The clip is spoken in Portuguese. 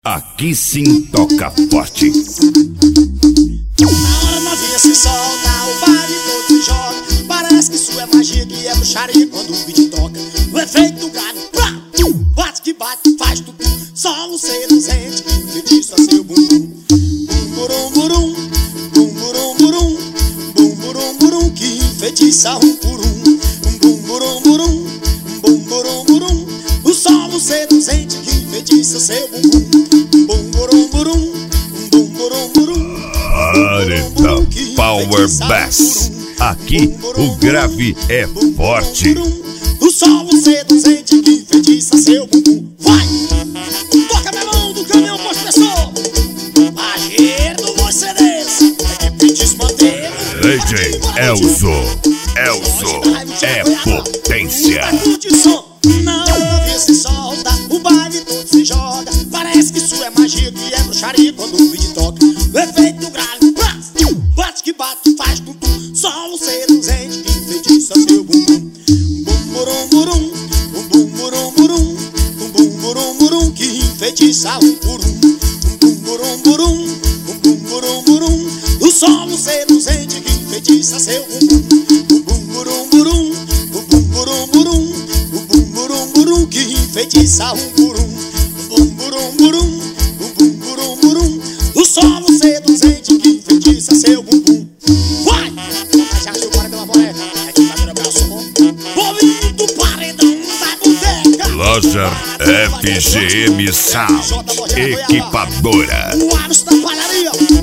Aqui sim toca forte. Na hora novinha se solta, o baile todo se joga. Parece que isso é magia, que é bruxaria quando o beat toca. O efeito do galho, plá, bate que bate, faz tudo. Só um seduzente que enfeitiça seu bumbum. Bum burum burum, bum burum burum, bum burum burum, que enfeitiça um por um. Bum burum burum, bum burum burum, o som seduzente que enfeitiça seu bumbum. Bum burum burum, bum burum burum. Areta Power Bass. Aqui o grave é forte. O sol seduzente que enfeitiça seu bumbum. Vai! Toca melão do caminhão construtor. Agir do Mercedes. É que te manter. DJ Elzo é potência. Na hora se solta, o baile todo se joga. Parece que isso é magia, que é bruxaria quando o beat toca. O efeito do gralho, bate que bate, faz tudo. Só um seduzente que enfeitiça seu bumbum. Bum burum burum, bum burum burum, bum burum burum, que enfeitiça um por um. Bum burum burum, bum burum burum, o som seduzente que enfeitiça seu bumbum. Bum burum burum, bum burum burum, bum burum burum, que enfeitiça um por um. Bum burum burum, bum burum burum, o som seduzente que enfeitiça seu bumbum. Vai! Já que o paredão amoré é que vai trocar o som. Bolinho do paredão da boteca. Loja FGM Sound Equipadora. O Aros da palharia.